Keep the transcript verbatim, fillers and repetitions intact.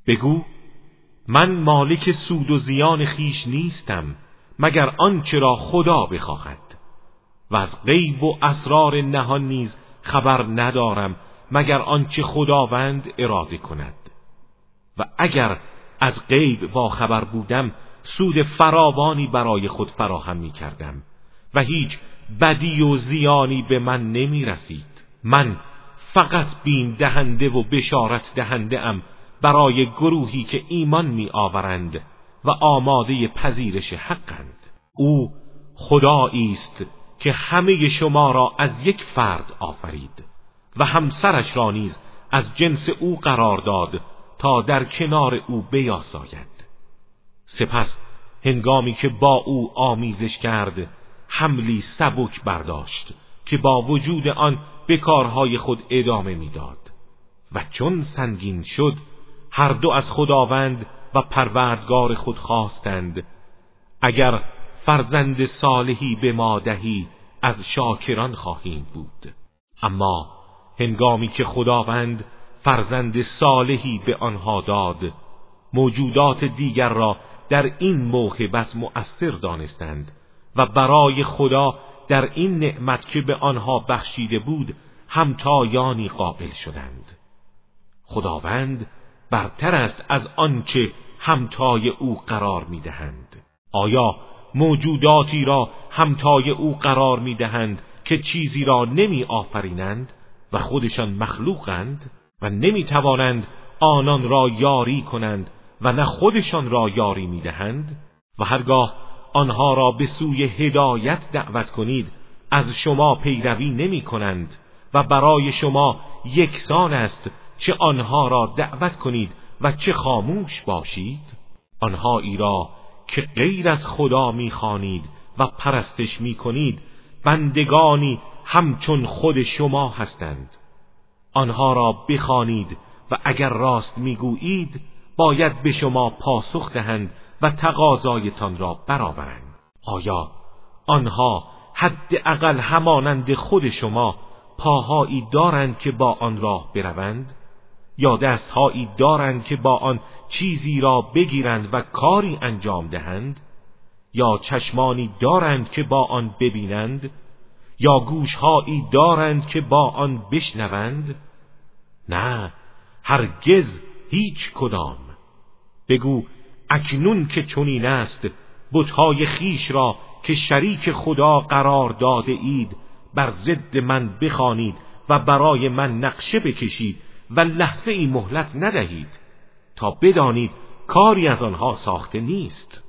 بگو من مالک سود و زیان خیش نیستم مگر آنچه را خدا بخواهد و از غیب و اسرار نهان نیز خبر ندارم مگر آنچه خداوند اراده کند و اگر از غیب با خبر بودم سود فراوانی برای خود فراهم می کردم و هیچ بدی و زیانی به من نمی رسید. من فقط بیم دهنده و بشارت دهنده ام برای گروهی که ایمان می آورند و آماده پذیرش حقند. او خدایی است که همه شما را از یک فرد آفرید و همسرش را نیز از جنس او قرار داد تا در کنار او بیاساید. سپس هنگامی که با او آمیزش کرد حملی سبک برداشت که با وجود آن به کارهای خود ادامه میداد و چون سنگین شد هر دو از خداوند و پروردگار خود خواستند اگر فرزند صالحی به ما دهی از شاکران خواهیم بود. اما هنگامی که خداوند فرزند صالحی به آنها داد موجودات دیگر را در این موهبت مؤثر دانستند و برای خدا در این نعمت که به آنها بخشیده بود همتایانی قائل شدند. خداوند برتر است از آنچه همتای او قرار می‌دهند. آیا موجوداتی را همتای او قرار می‌دهند که چیزی را نمی آفرینند و خودشان مخلوقند و نمی توانند آنان را یاری کنند و نه خودشان را یاری می‌دهند؟ و هرگاه آنها را به سوی هدایت دعوت کنید از شما پیروی نمی کنند و برای شما یکسان است چه آنها را دعوت کنید و چه خاموش باشید. آنهایی را که غیر از خدا می‌خوانید و پرستش می‌کنید بندگانی همچون خود شما هستند. آنها را بخوانید و اگر راست می‌گویید باید به شما پاسخ دهند و تقاضایتان را برآورند. آیا آنها حداقل همانند خود شما پاهایی دارند که با آن راه بروند یا دستهایی دارند که با آن چیزی را بگیرند و کاری انجام دهند یا چشمانی دارند که با آن ببینند یا گوشهایی دارند که با آن بشنوند؟ نه، هرگز هیچ کدام. بگو اکنون که چنین است بت‌های خیش را که شریک خدا قرار داده اید بر ضد من بخوانید و برای من نقشه بکشید و لحظه ای مهلت ندهید تا بدانید کاری از آنها ساخته نیست.